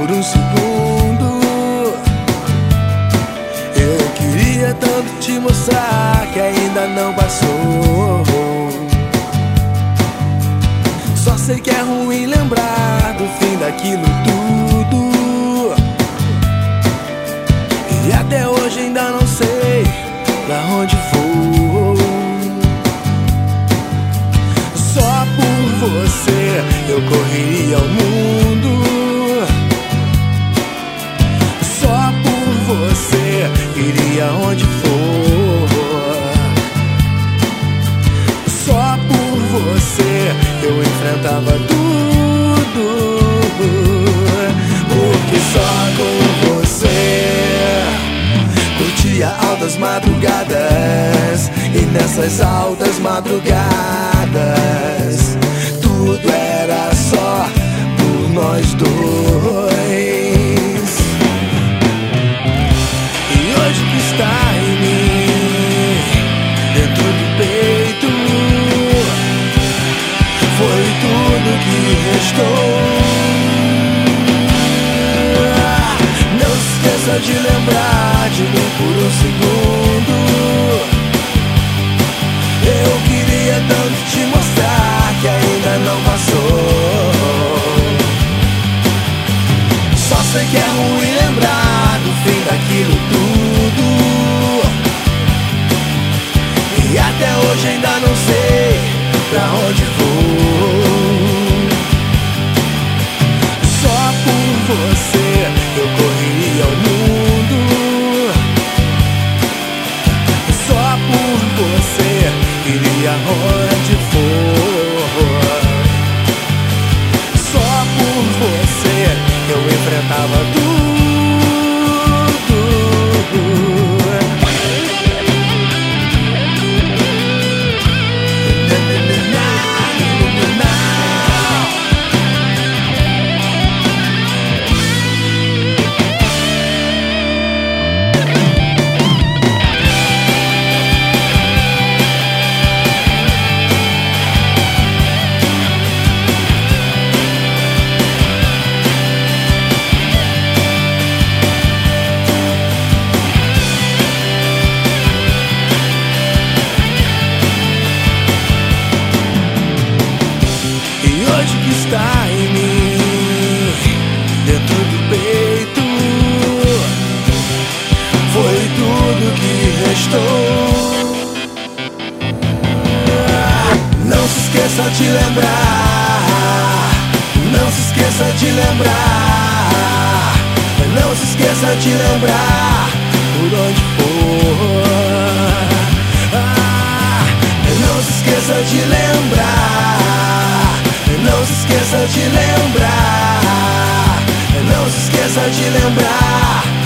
por um segundo. Eu queria tanto te mostrar que ainda não passou. Só sei que é ruim lembrar do fim daquilo tudo. E até hoje ainda não sei pra onde vou. Só por você eu correria ao mundo. Só por você iria onde for. Só por você eu enfrentava tudo. Porque só com você curtia altas madrugadas. E nessas altas madrugadas tudo era só por nós dois. E hoje que está em mim, dentro do peito, foi tudo que restou. Não se esqueça de lembrar de mim por um segundo. Eu queria tanto te mostrar que ainda não passou. Só sei que é ruim lembrar do fim daquilo tudo. E até hoje ainda não sei pra onde vou. Só por você eu correria ao mundo. Só por você iria onde for. Só por você eu enfrentava tudo. Hoje que está em mim, dentro do peito, foi tudo que restou. Não se esqueça de lembrar. Não se esqueça de lembrar. Não se esqueça de lembrar por onde for. Não se esqueça de lembrar. Não se esqueça de lembrar. Não se esqueça de lembrar.